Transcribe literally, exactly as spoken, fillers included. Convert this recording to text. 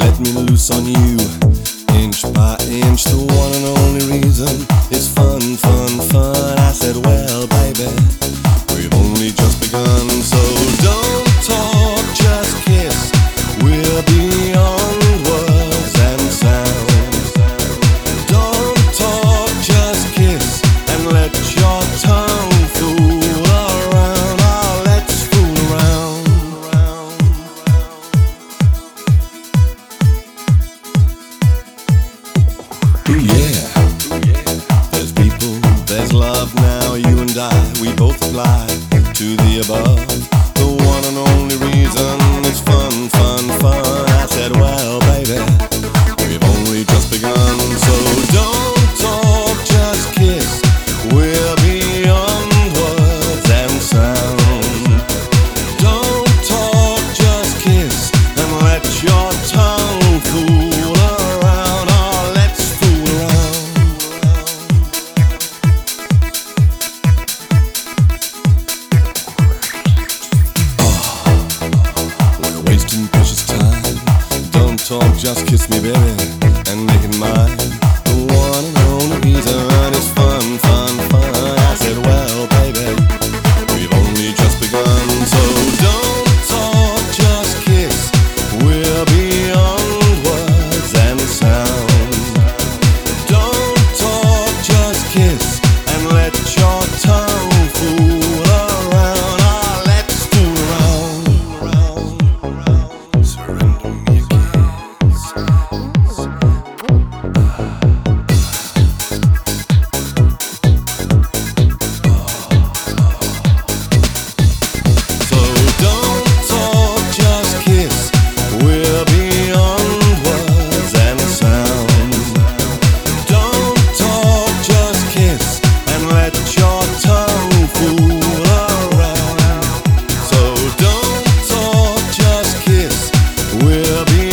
let me loose on you, inch by inch. The one and only reason is fun, fun, fun. I said, well, baby, we've only just begun. So don't talk, just kiss. We're beyond words and sounds. Don't talk, just kiss, and let your tongue fool around. Oh, let's fool around. Ooh, yeah. There's people, there's love now. You and I, we both apply to the above. The one and only reason is fun, fun, fun. I said, well, baby, we've only just begun. So don't talk, just kiss. We're beyond words and sound. Don't talk, just kiss, and let your tongue fool around. Oh, let's fool around. Oh, we're wasting precious time. Don't talk, just kiss me, baby, and make it mine. The one and only reason is fun, fun, fun. I said, well, baby, we've only just begun. So don't talk, just kiss. We're beyond words and sound. Don't talk, just kiss, and let your tongue fool around. Ah, let's fool around. Surrender me a kiss. So don't talk, just kiss. We're beyond words and sound. Don't talk, just kiss, and let your tongue fool around. So don't talk, just kiss. We're beyond